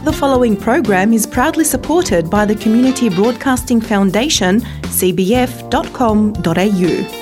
The following program is proudly supported by the Community Broadcasting Foundation, cbf.com.au.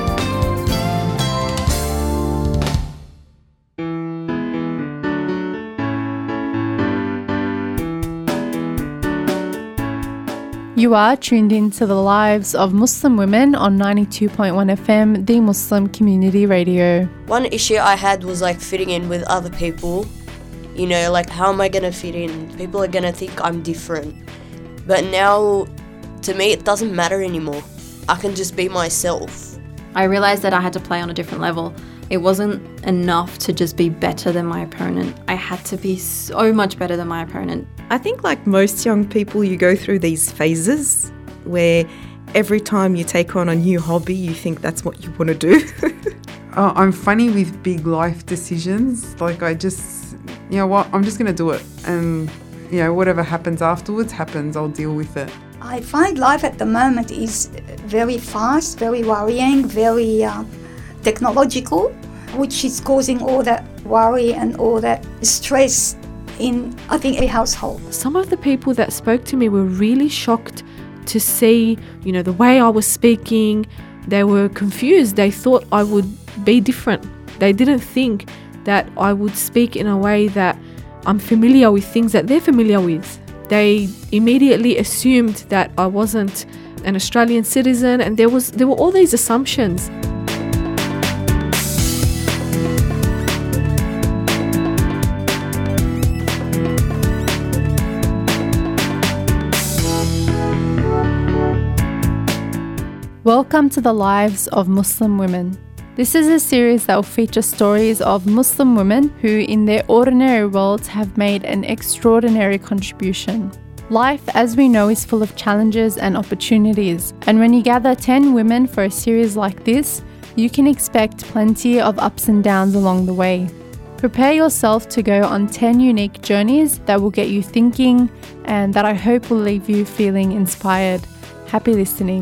You are tuned in to the lives of Muslim women on 92.1 FM, the Muslim Community Radio. One issue I had was fitting in with other people. How am I going to fit in? People are going to think I'm different. But now, to me, it doesn't matter anymore. I can just be myself. I realised that I had to play on a different level. It wasn't enough to just be better than my opponent. I had to be so much better than my opponent. I think like most young people, you go through these phases where every time you take on a new hobby, you think that's what you want to do. I'm funny with big life decisions. I just, I'm just going to do it. And, whatever happens afterwards happens, I'll deal with it. I find life at the moment is very fast, very worrying, very technological, which is causing all that worry and all that stress in, I think, every household. Some of the people that spoke to me were really shocked to see, the way I was speaking. They were confused. They thought I would be different. They didn't think that I would speak in a way that I'm familiar with things that they're familiar with. They immediately assumed that I wasn't an Australian citizen, and there were all these assumptions. Welcome to the lives of Muslim women. This is a series that will feature stories of Muslim women who in their ordinary worlds have made an extraordinary contribution. Life, as we know, is full of challenges and opportunities, and when you gather 10 women for a series like this, you can expect plenty of ups and downs along the way. Prepare yourself to go on 10 unique journeys that will get you thinking and that I hope will leave you feeling inspired. Happy listening.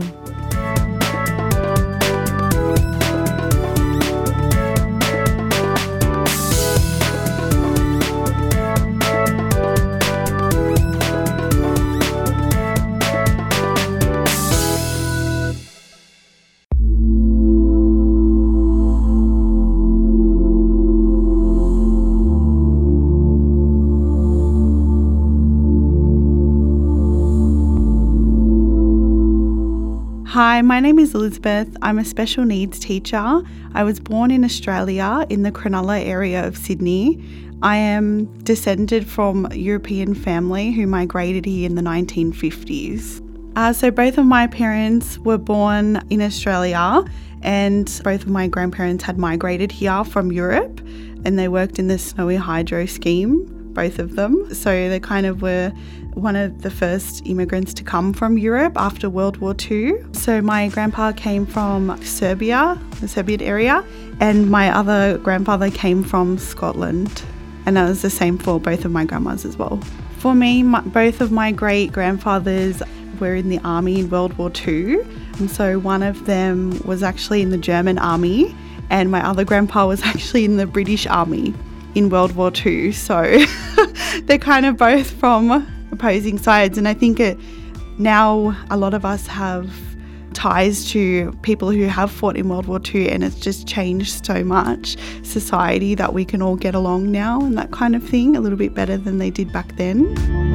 Hi, my name is Elizabeth. I'm a special needs teacher. I was born in Australia in the Cronulla area of Sydney. I am descended from a European family who migrated here in the 1950s. So both of my parents were born in Australia, and both of my grandparents had migrated here from Europe, and they worked in the Snowy Hydro scheme, both of them. So they kind of were one of the first immigrants to come from Europe after World War II. So my grandpa came from Serbia, the Serbian area, and my other grandfather came from Scotland. And that was the same for both of my grandmas as well. For me, both of my great-grandfathers were in the army in World War II. And so one of them was actually in the German army, and my other grandpa was actually in the British army in World War II. So they're kind of both from opposing sides, and I think now a lot of us have ties to people who have fought in World War II, and it's just changed so much society that we can all get along now and that kind of thing a little bit better than they did back then.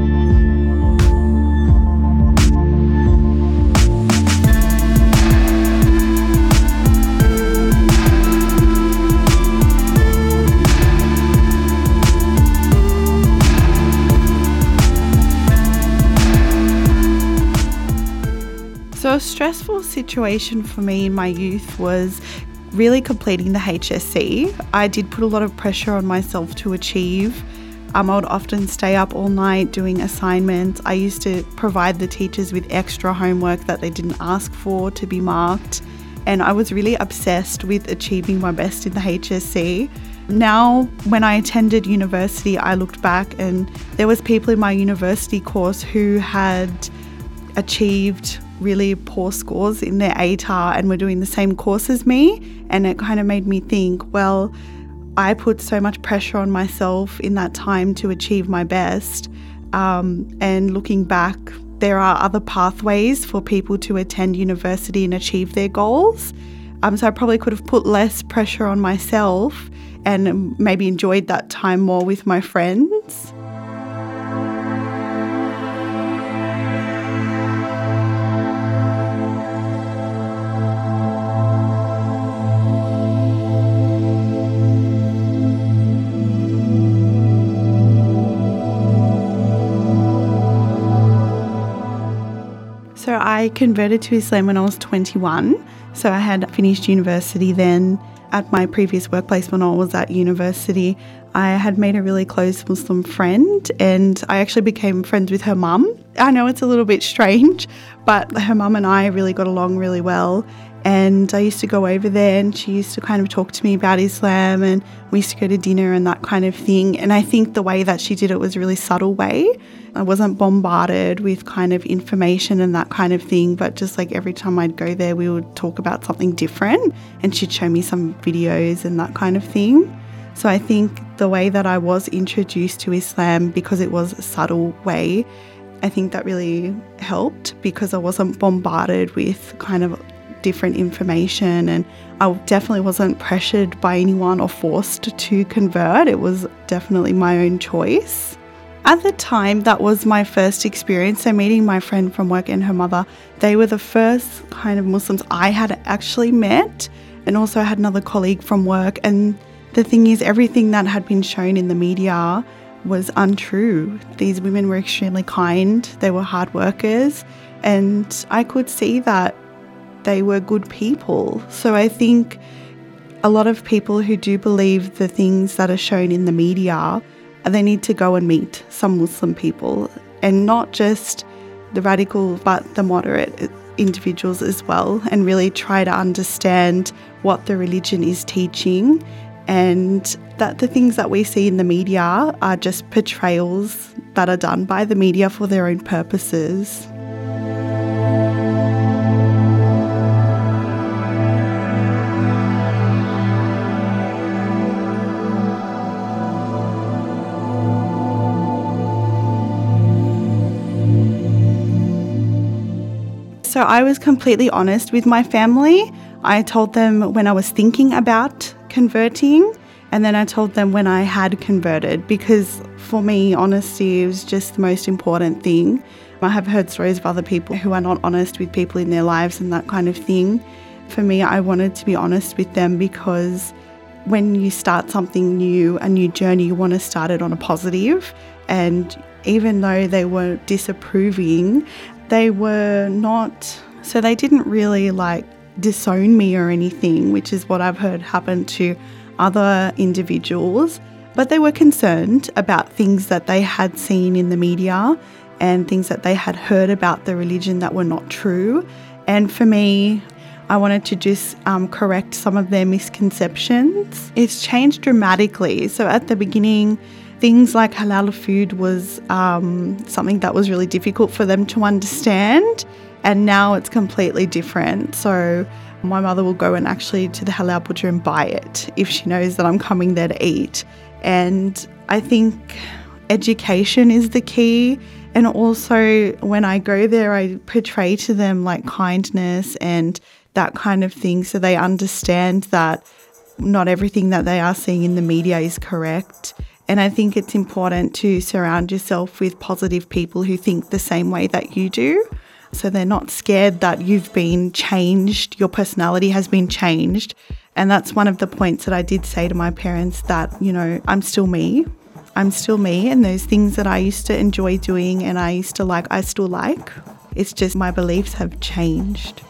So a stressful situation for me in my youth was really completing the HSC. I did put a lot of pressure on myself to achieve. I would often stay up all night doing assignments. I used to provide the teachers with extra homework that they didn't ask for to be marked. And I was really obsessed with achieving my best in the HSC. Now, when I attended university, I looked back and there was people in my university course who had achieved really poor scores in their ATAR and were doing the same course as me, and it kind of made me think, well, I put so much pressure on myself in that time to achieve my best And looking back, there are other pathways for people to attend university and achieve their goals. So I probably could have put less pressure on myself and maybe enjoyed that time more with my friends. So I converted to Islam when I was 21. So I had finished university then. At my previous workplace when I was at university, I had made a really close Muslim friend, and I actually became friends with her mum. I know it's a little bit strange, but her mum and I really got along really well. And I used to go over there and she used to kind of talk to me about Islam, and we used to go to dinner and that kind of thing. And I think the way that she did it was a really subtle way. I wasn't bombarded with kind of information and that kind of thing, but just like every time I'd go there, we would talk about something different and she'd show me some videos and that kind of thing. So I think the way that I was introduced to Islam, because it was a subtle way, I think that really helped because I wasn't bombarded with kind of different information, and I definitely wasn't pressured by anyone or forced to convert. It was definitely my own choice. At the time, that was my first experience. So meeting my friend from work and her mother, they were the first kind of Muslims I had actually met, and also I had another colleague from work. And the thing is, everything that had been shown in the media was untrue. These women were extremely kind, they were hard workers, and I could see that they were good people. So I think a lot of people who do believe the things that are shown in the media, they need to go and meet some Muslim people, and not just the radical but the moderate individuals as well, and really try to understand what the religion is teaching, and that the things that we see in the media are just portrayals that are done by the media for their own purposes. So I was completely honest with my family. I told them when I was thinking about converting, and then I told them when I had converted, because for me, honesty was just the most important thing. I have heard stories of other people who are not honest with people in their lives and that kind of thing. For me, I wanted to be honest with them because when you start something new, a new journey, you want to start it on a positive. And even though they were disapproving, they were not, so they didn't really like disown me or anything, which is what I've heard happen to other individuals. But they were concerned about things that they had seen in the media and things that they had heard about the religion that were not true. And for me, I wanted to just correct some of their misconceptions. It's changed dramatically. So at the beginning, things like halal food was something that was really difficult for them to understand, and now it's completely different. So my mother will go and actually to the halal butcher and buy it if she knows that I'm coming there to eat. And I think education is the key. And also when I go there, I portray to them like kindness and that kind of thing, so they understand that not everything that they are seeing in the media is correct. And I think it's important to surround yourself with positive people who think the same way that you do. So they're not scared that you've been changed, your personality has been changed. And that's one of the points that I did say to my parents, that, you know, I'm still me. I'm still me, and those things that I used to enjoy doing and I used to like, I still like. It's just my beliefs have changed.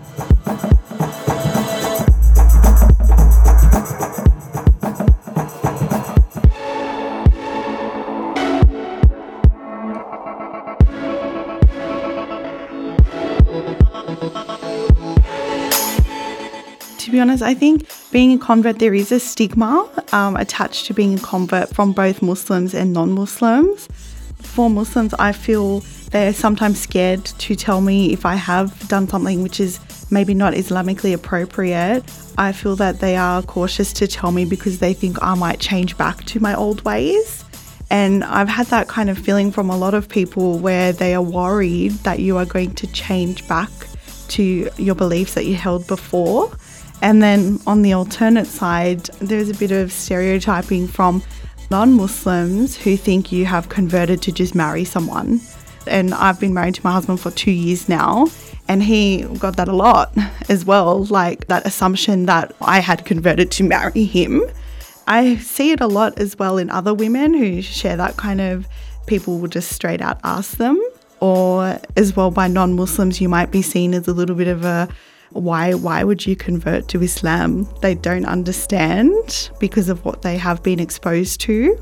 To be honest, I think being a convert, there is a stigma attached to being a convert from both Muslims and non-Muslims. For Muslims, I feel they're sometimes scared to tell me if I have done something which is maybe not Islamically appropriate. I feel that they are cautious to tell me because they think I might change back to my old ways. And I've had that kind of feeling from a lot of people where they are worried that you are going to change back to your beliefs that you held before. And then on the alternate side, there's a bit of stereotyping from non-Muslims who think you have converted to just marry someone. And I've been married to my husband for 2 years now, and he got that a lot as well, like that assumption that I had converted to marry him. I see it a lot as well in other women who share that kind of, people will just straight out ask them. Or as well by non-Muslims, you might be seen as a little bit of a, why would you convert to Islam? They don't understand because of what they have been exposed to.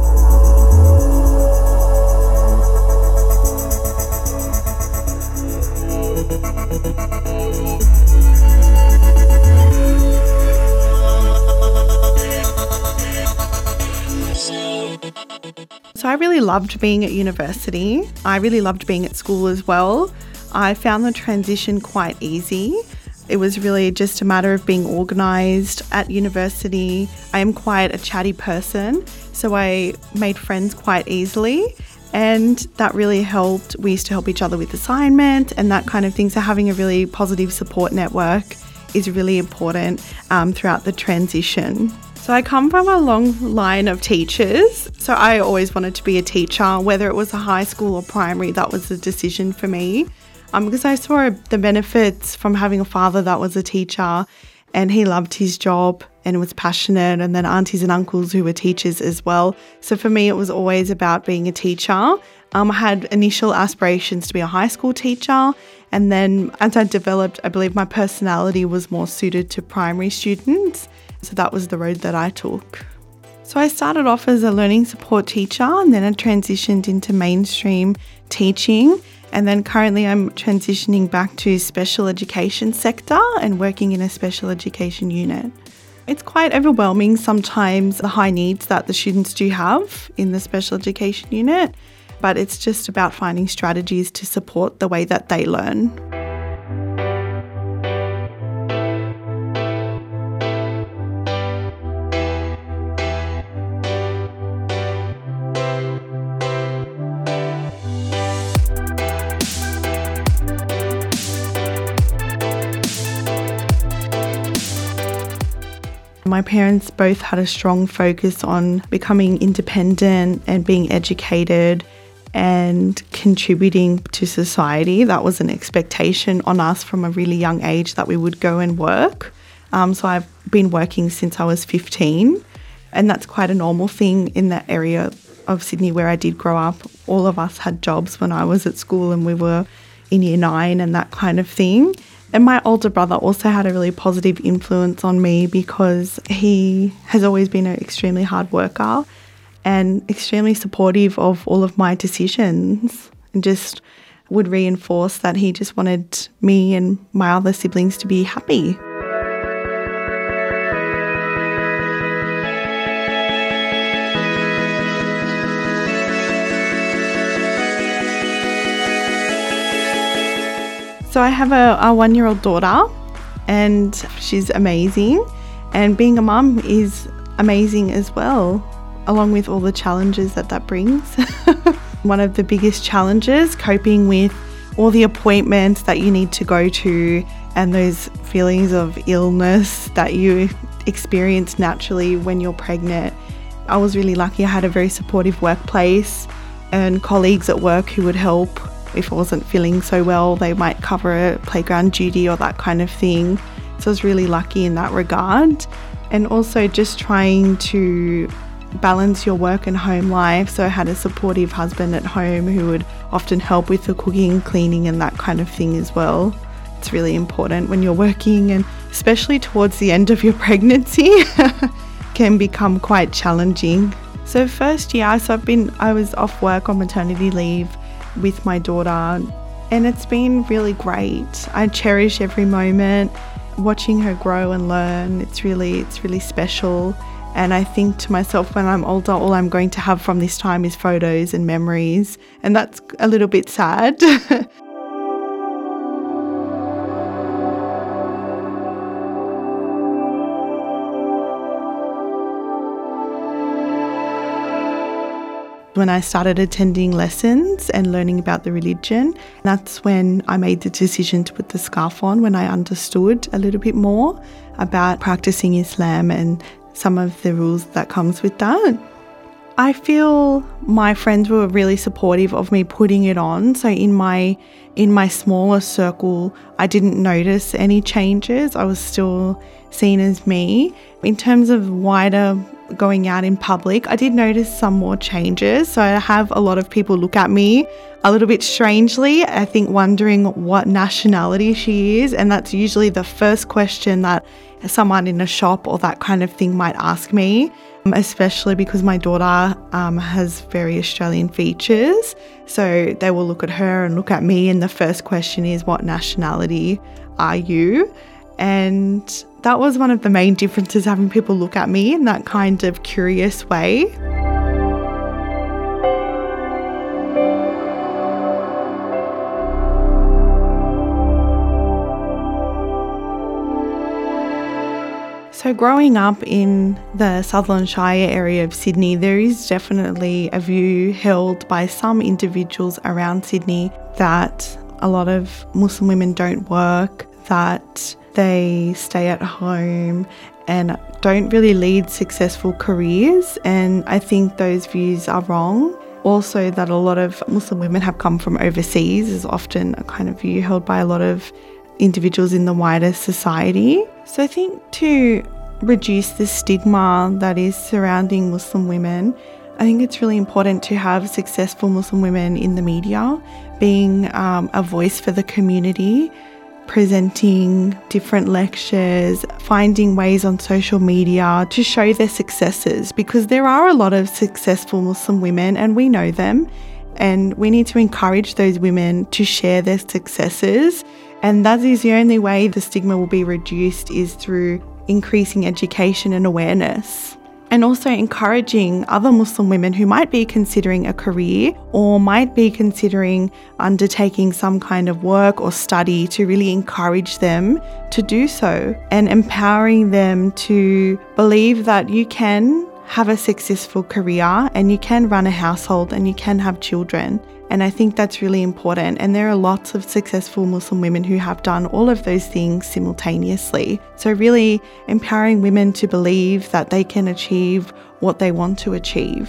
So I really loved being at university. I really loved being at school as well. I found the transition quite easy. It was really just a matter of being organised at university. I am quite a chatty person, so I made friends quite easily, and that really helped. We used to help each other with assignments and that kind of thing. So having a really positive support network is really important throughout the transition. So I come from a long line of teachers. So I always wanted to be a teacher, whether it was a high school or primary, that was the decision for me. Because I saw the benefits from having a father that was a teacher, and he loved his job and was passionate, and then aunties and uncles who were teachers as well. So for me, it was always about being a teacher. I had initial aspirations to be a high school teacher, and then as I developed, I believe my personality was more suited to primary students. So that was the road that I took. So I started off as a learning support teacher, and then I transitioned into mainstream teaching. And then currently I'm transitioning back to special education sector and working in a special education unit. It's quite overwhelming sometimes, the high needs that the students do have in the special education unit, but it's just about finding strategies to support the way that they learn. My parents both had a strong focus on becoming independent and being educated and contributing to society. That was an expectation on us from a really young age that we would go and work. So I've been working since I was 15, and that's quite a normal thing in that area of Sydney where I did grow up. All of us had jobs when I was at school and we were in year 9 and that kind of thing. And my older brother also had a really positive influence on me because he has always been an extremely hard worker and extremely supportive of all of my decisions, and just would reinforce that he just wanted me and my other siblings to be happy. So I have a 1-year-old daughter, and she's amazing, and being a mum is amazing as well, along with all the challenges that brings. One of the biggest challenges, coping with all the appointments that you need to go to and those feelings of illness that you experience naturally when you're pregnant. I was really lucky. I had a very supportive workplace and colleagues at work who would help. If I wasn't feeling so well, they might cover a playground duty or that kind of thing. So I was really lucky in that regard. And also just trying to balance your work and home life. So I had a supportive husband at home who would often help with the cooking, cleaning and that kind of thing as well. It's really important when you're working, and especially towards the end of your pregnancy can become quite challenging. So first year, I was off work on maternity leave with my daughter, and it's been really great. I cherish every moment, watching her grow and learn. It's really special. And I think to myself, when I'm older, all I'm going to have from this time is photos and memories, and that's a little bit sad. when I started attending lessons and learning about the religion. That's when I made the decision to put the scarf on, when I understood a little bit more about practicing Islam and some of the rules that comes with that. I feel my friends were really supportive of me putting it on. So in my smaller circle, I didn't notice any changes. I was still seen as me. In terms of wider going out in public, I did notice some more changes. So I have a lot of people look at me a little bit strangely, I think wondering what nationality she is. And that's usually the first question that someone in a shop or that kind of thing might ask me, especially because my daughter has very Australian features. So they will look at her and look at me, and the first question is, what nationality are you? And that was one of the main differences, having people look at me in that kind of curious way. So growing up in the Sutherland Shire area of Sydney, there is definitely a view held by some individuals around Sydney that a lot of Muslim women don't work, that they stay at home and don't really lead successful careers. And I think those views are wrong. Also, that a lot of Muslim women have come from overseas is often a kind of view held by a lot of individuals in the wider society. So I think to reduce the stigma that is surrounding Muslim women, I think it's really important to have successful Muslim women in the media, being a voice for the community, presenting different lectures, finding ways on social media to show their successes, because there are a lot of successful Muslim women and we know them, and we need to encourage those women to share their successes. And that is the only way the stigma will be reduced, is through increasing education and awareness. And also encouraging other Muslim women who might be considering a career or might be considering undertaking some kind of work or study, to really encourage them to do so, and empowering them to believe that you can have a successful career and you can run a household and you can have children. And I think that's really important. And there are lots of successful Muslim women who have done all of those things simultaneously. So really empowering women to believe that they can achieve what they want to achieve.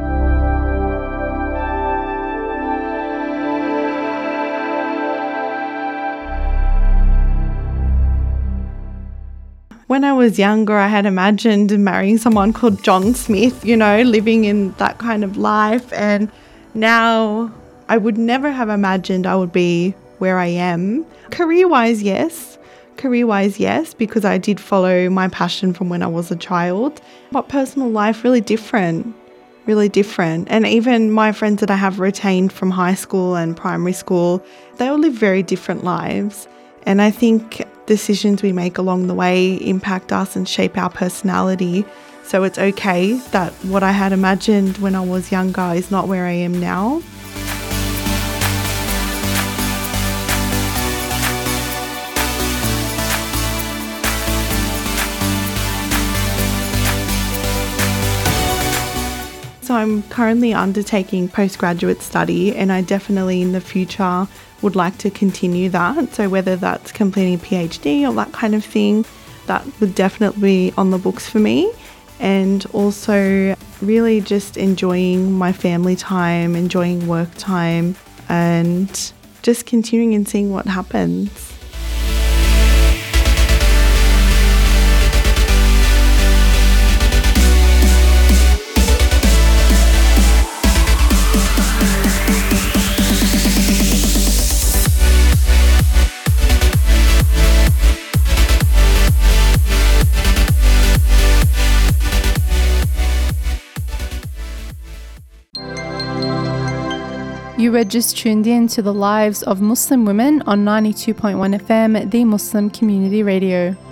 When I was younger, I had imagined marrying someone called John Smith, living in that kind of life. And now I would never have imagined I would be where I am. Career-wise, yes, because I did follow my passion from when I was a child. But personal life, really different. And even my friends that I have retained from high school and primary school, they all live very different lives. And I think decisions we make along the way impact us and shape our personality. So it's okay that what I had imagined when I was younger is not where I am now. So I'm currently undertaking postgraduate study, and I definitely in the future would like to continue that. So whether that's completing a PhD or that kind of thing, that would definitely be on the books for me. And also really just enjoying my family time, enjoying work time, and just continuing and seeing what happens. You were just tuned in to the lives of Muslim women on 92.1 FM, the Muslim Community Radio.